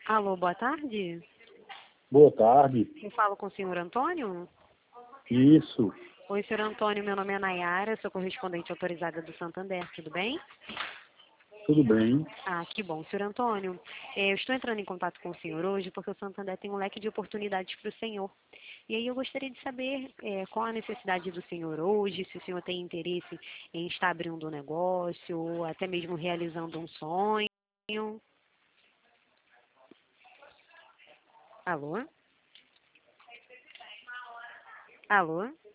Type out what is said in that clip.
Alô, boa tarde. Boa tarde. Eu falo com o senhor Antônio? Isso, Oi, senhor Antônio, meu nome é Nayara, sou correspondente autorizada do Santander, tudo bem? tudo bem. Ah, que bom. Senhor Antônio, eu estou entrando em contato com o senhor hoje porque o Santander tem um leque de oportunidades para o senhor. E aí eu gostaria de saber qual a necessidade do senhor hoje, se o senhor tem interesse em estar abrindo um negócio ou até mesmo realizando um sonho. Alô? Alô?